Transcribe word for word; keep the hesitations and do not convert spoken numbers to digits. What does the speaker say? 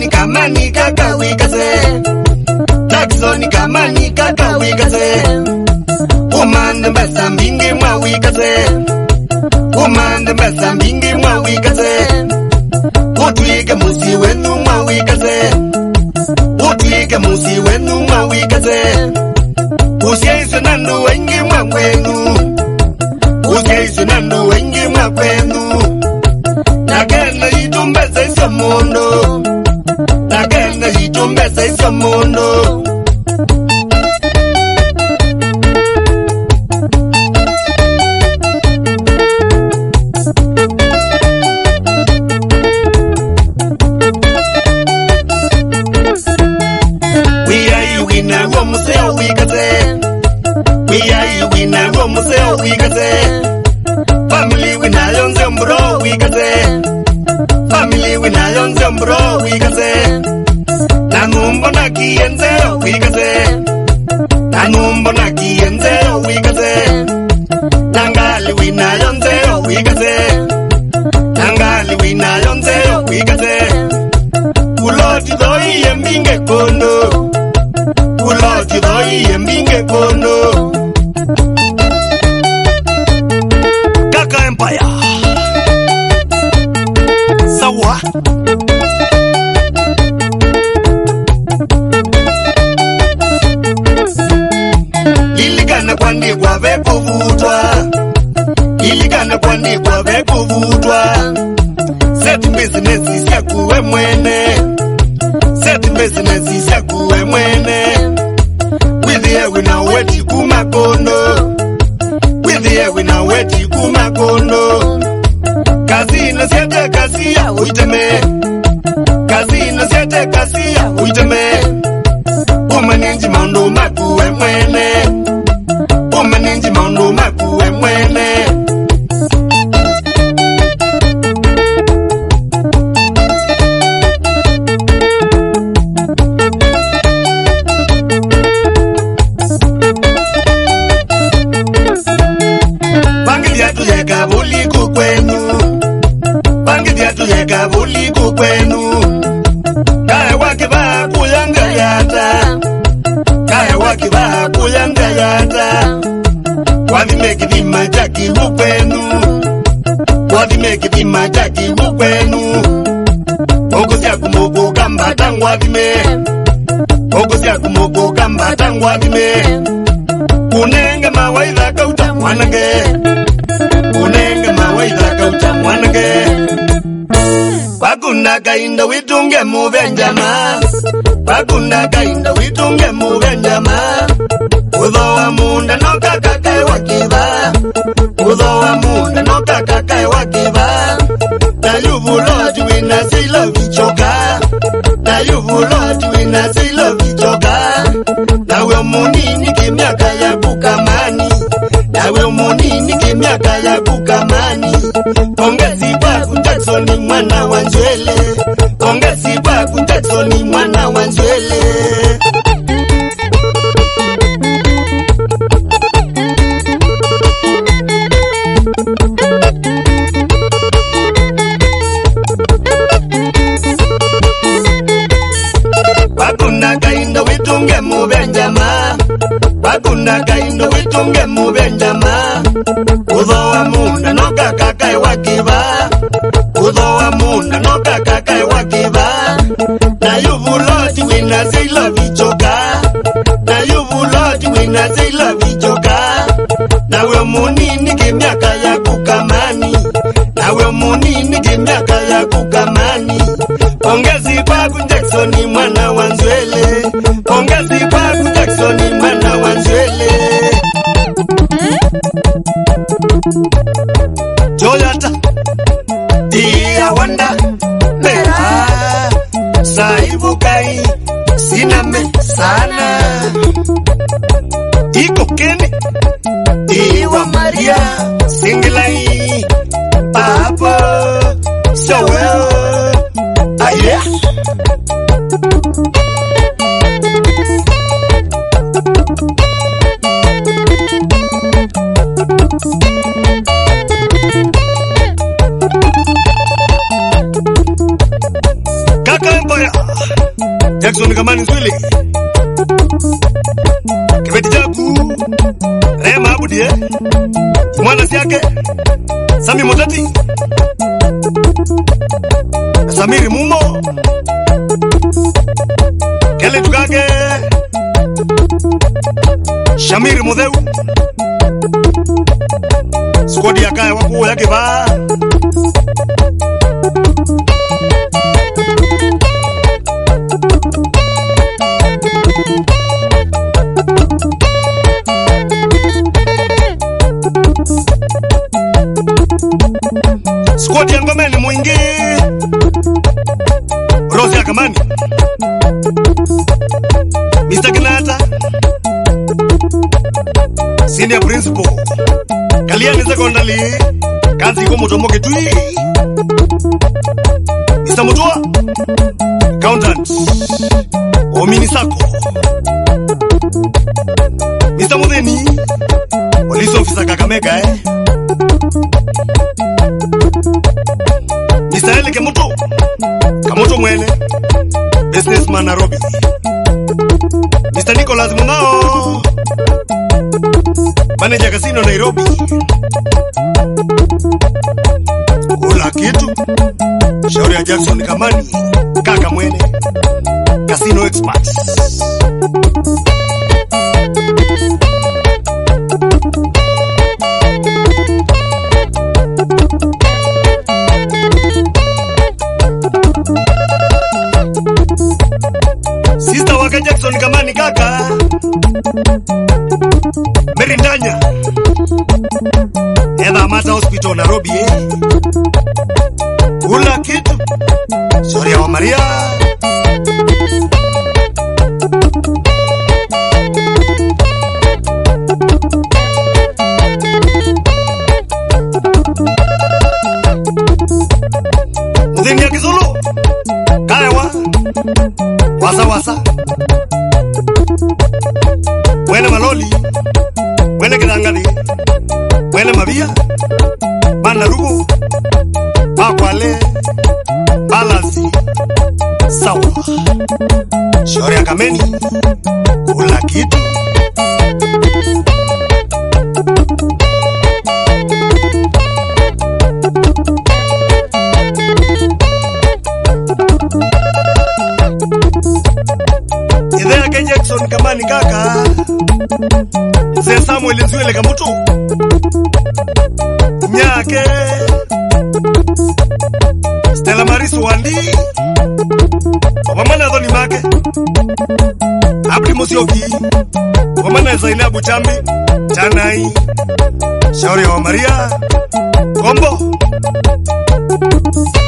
kamani kaka wikaze Jackson kamani kaka wikaze Umande mbesa mbingi mwa wikaze Umande mbesa mbingi mwa wikaze Utwike musi wenu mwa wikaze Utwike musi wenu mwa wikaze Usiaisu nandu wengi mwa kwenu Usiaisu nandu wengi mwa kwenu Nagena itumbeza isyo mundo Nagena itumbeza isyo mundo We are you winner, wo museo wikaze We are you winner, wo museo wikaze Family winner, yonze mbro wikaze Family winner, yonze mbro wikaze Nanumbo na kienzeo wikaze Nanumbo na kienzeo wikaze Nangali winner, yonzeo wikaze Nangali winner, yonzeo wikaze Uloti doi yembinge kondo Uloti doi yembinge kondo Kaka Empire Sawa Iligana kwandi kwa veku vutwa Iligana kwandi kwa veku vutwa Set business isya kuwe mwene Set business isya kuwe mwene With the air we now weti kumakondo With the air we now weti kumakondo Kazino siete kasi ya uiteme Kazino siete kasi ya uiteme Umaninji maundu makuwe mwene Umaninji maundu makuwe mwene Buli kukwenu Bangi diatu yeka buli kukwenu Kaya waki ba kuyanga yata Kaya waki ba kuyanga yata Wadi meki di majaki ukwenu Wadi meki di majaki ukwenu Ogosi ya kumoko kamba tangwa dime Ogosi ya kumoko kamba tangwa dime Kunenge mawaidha kauta mwanage Unenge mawaidha kauta mwanage Wakunda kainda witunge mubenjama Wakunda kainda witunge mubenjama Udhoa munda no kakakai wakiba Udhoa munda no kakakai wakiba Na yuvu lodi wina silo vichoka Na yuvu lodi wina silo vichoka Nawe umunini kimiaka ya kukamani Nawe umunini kimiaka ya kukamani Pongezi baku Jacksoni mwana wanjwele Pongezi baku Jacksoni mwana wanjwele Wakunda kaindo witunge mubenjama Wakunda kaindo witunge mubenjama Udhoa munda no kakakai wakiba Udhoa munda no kakakai wakiba Na yuvu lodi wina zilo vichoka Na yuvu lodi wina zilo vichoka Nawe munini kimiaka ya kukamani Nawe munini kimiaka ya kukamani Pongezi baku Jacksoni mwana wanzwele Pongezi baku Jacksoni mwana wanzwele Joyata Dia wanda Mera Saibu kai Siname sana Iko kene Iwa Maria Singlai Papo So well Ah yeah Kaka Empire Jackson Kamani Swile Kibeti Jaku Rema Abudie Mwana Siake Sami Motati Samiri Mumo Kele Tukage Shamiri Mudeu Squadi ya kaya wakuo yake ba Squadi ya ngomeni mwingi Rose ya Kamani mister Kinata Senior Principal Kaliani Secondary Kanzi Iko Mutomoke Tui mister Mutua Accountant Omini Sako mister Mudeni Police Officer Kakamega eh mister Eli Kemuto Kamoto Mwene Businessman Nairobi mister Nicholas Mumao Manager Casino Nairobi Kula kitu Shauri ya Jackson Kamani Kaka Mwene Casino Experts Sister wake Jackson Kamani kaka Merindanya Eva Mata Hospital Nairobi eh Kula kitu Shauri ya Maria Mudini ya Kizulu Kaiwa Wasa wasa Mwene Maloli Mwene Kidangani Mwene Mabia Mana Rugu Makwale Balasi Sawa Shauri ya Kameni Kula kitu Idea ke Jackson Kamani kaka Mzee Samuel Nzwele Kamutu Nyake Stella Marisu Wandi Wamana Dhoni Make Abdi Musioki Wamana Zainabu Chambi Chanai Shauri ya Maria Kombo